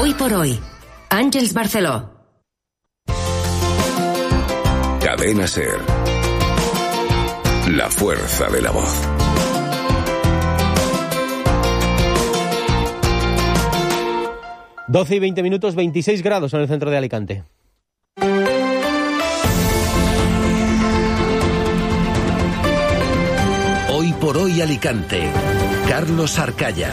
Hoy por hoy, Àngels Barceló. Cadena SER. La fuerza de la voz. Doce y 20 minutos, 26 grados en el centro de Alicante. Hoy por hoy Alicante. Carlos Arcaya.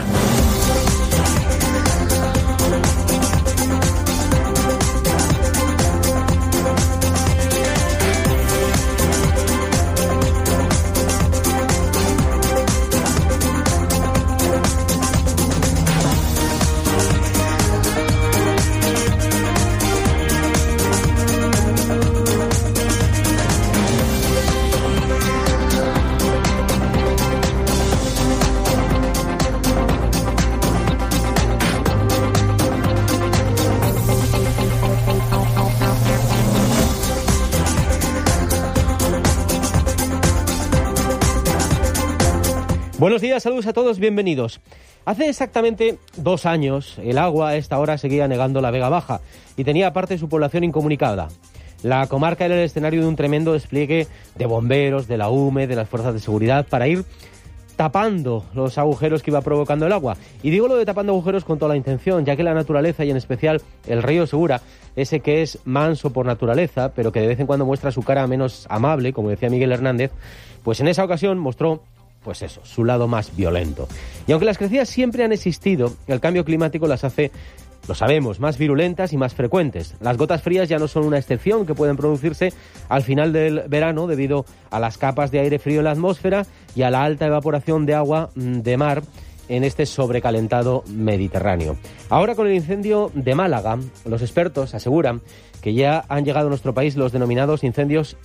Buenos días, saludos a todos, bienvenidos. Hace exactamente 2 años, el agua a esta hora seguía anegando la Vega Baja y tenía parte de su población incomunicada. La comarca era el escenario de un tremendo despliegue de bomberos, de la UME, de las fuerzas de seguridad, para ir tapando los agujeros que iba provocando el agua. Y digo lo de tapando agujeros con toda la intención, ya que la naturaleza, y en especial el río Segura, ese que es manso por naturaleza, pero que de vez en cuando muestra su cara menos amable, como decía Miguel Hernández, pues en esa ocasión mostró pues eso, su lado más violento. Y aunque las crecidas siempre han existido, el cambio climático las hace, lo sabemos, más virulentas y más frecuentes. Las gotas frías ya no son una excepción que pueden producirse al final del verano debido a las capas de aire frío en la atmósfera y a la alta evaporación de agua de mar en este sobrecalentado Mediterráneo. Ahora, con el incendio de Málaga, los expertos aseguran que ya han llegado a nuestro país los denominados incendios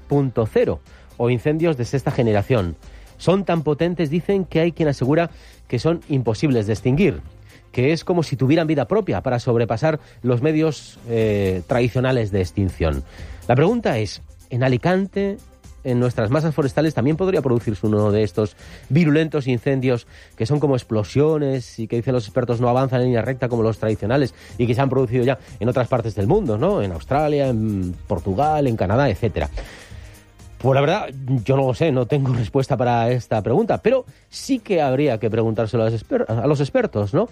6.0 o incendios de sexta generación. Son tan potentes, dicen, que hay quien asegura que son imposibles de extinguir, que es como si tuvieran vida propia para sobrepasar los medios tradicionales de extinción. La pregunta es, ¿en Alicante, en nuestras masas forestales, también podría producirse uno de estos virulentos incendios que son como explosiones y que, dicen los expertos, no avanzan en línea recta como los tradicionales y que se han producido ya en otras partes del mundo, ¿no? En Australia, en Portugal, en Canadá, etcétera? Pues la verdad, yo no lo sé, no tengo respuesta para esta pregunta, pero sí que habría que preguntárselo a los expertos, ¿no?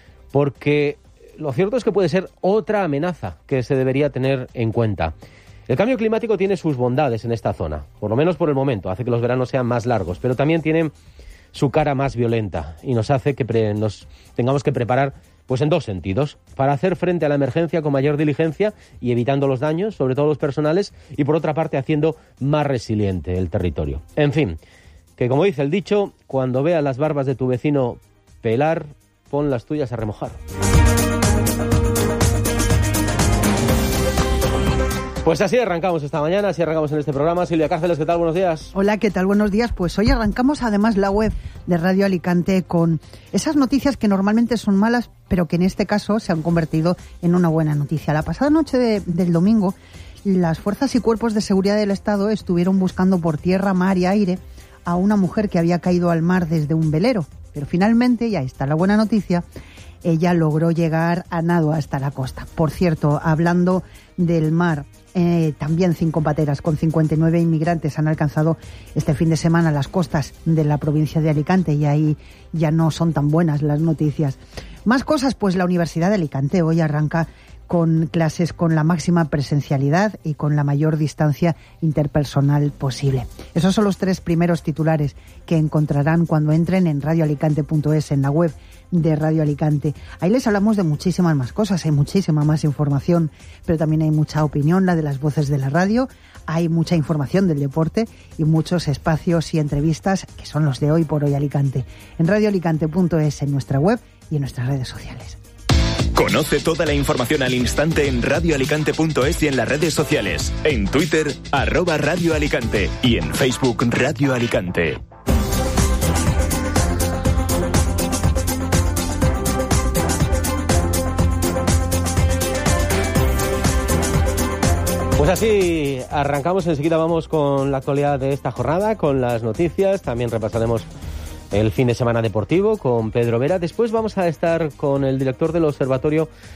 Porque lo cierto es que puede ser otra amenaza que se debería tener en cuenta. El cambio climático tiene sus bondades en esta zona, por lo menos por el momento, hace que los veranos sean más largos, pero también tiene su cara más violenta y nos hace que nos tengamos que preparar pues en 2 sentidos, para hacer frente a la emergencia con mayor diligencia y evitando los daños, sobre todo los personales, y por otra parte haciendo más resiliente el territorio. En fin, que como dice el dicho, cuando veas las barbas de tu vecino pelar, pon las tuyas a remojar. Pues así arrancamos esta mañana, así arrancamos en este programa. Silvia Cárceles, ¿qué tal? Buenos días. Hola, ¿qué tal? Buenos días. Pues hoy arrancamos además la web de Radio Alicante con esas noticias que normalmente son malas, pero que en este caso se han convertido en una buena noticia. La pasada noche del domingo, las fuerzas y cuerpos de seguridad del Estado estuvieron buscando por tierra, mar y aire a una mujer que había caído al mar desde un velero. Pero finalmente, y ahí está la buena noticia, ella logró llegar a nado hasta la costa. Por cierto, hablando del mar, también 5 pateras con 59 inmigrantes han alcanzado este fin de semana las costas de la provincia de Alicante y ahí ya no son tan buenas las noticias. Más cosas, pues la Universidad de Alicante hoy arranca con clases con la máxima presencialidad y con la mayor distancia interpersonal posible. Esos son los 3 primeros titulares que encontrarán cuando entren en radioalicante.es, en la web de Radio Alicante. Ahí les hablamos de muchísimas más cosas, hay muchísima más información, pero también hay mucha opinión, la de las voces de la radio, hay mucha información del deporte y muchos espacios y entrevistas que son los de Hoy por Hoy Alicante. En radioalicante.es, en nuestra web y en nuestras redes sociales. Conoce toda la información al instante en radioalicante.es y en las redes sociales. En Twitter, @Radio Alicante y en Facebook Radio Alicante. Pues así arrancamos, enseguida vamos con la actualidad de esta jornada, con las noticias, también repasaremos el fin de semana deportivo con Pedro Vera. Después vamos a estar con el director del Observatorio